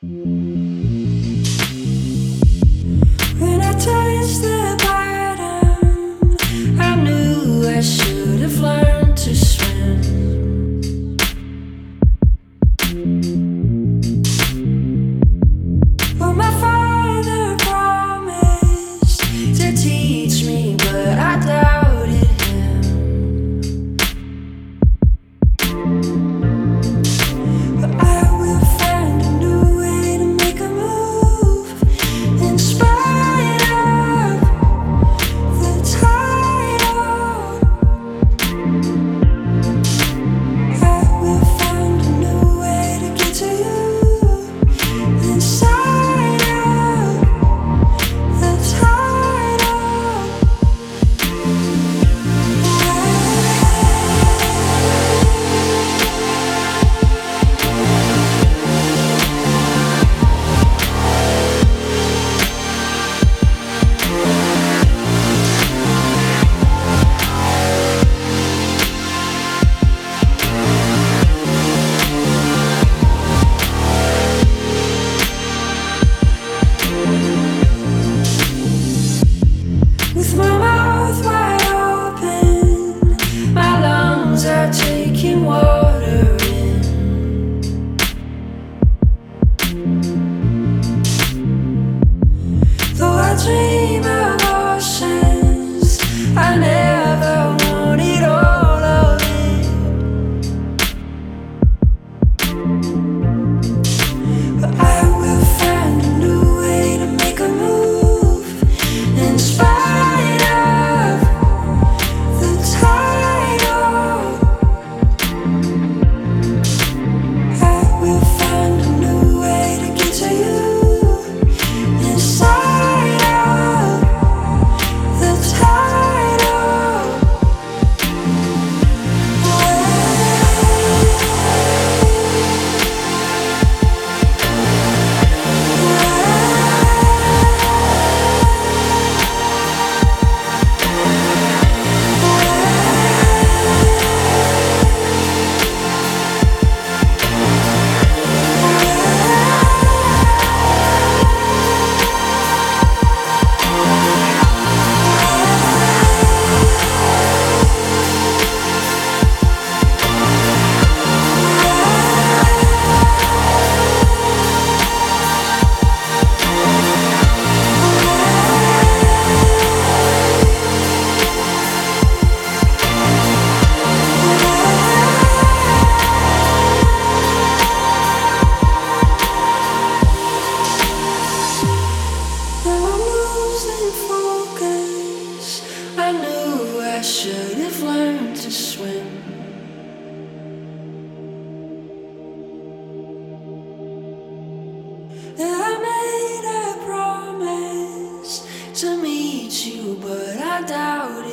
When I touched the bottom, I knew I should have learned to swim. Well, my father promised to teach me, but I doubted him. But I will find a new way to make a move in spite of the title. I will find a new way to get to you inside of the title. With my mouth wide open, my lungs are taking water in. Though I dream of oceans, I never wanted all of it. But I will find a new way to make a move in spite of the title. I will find a new way to get to you inside of the title. Now I'm losing focus. I knew I should have learned to swim. I made a promise to meet you, but I doubted.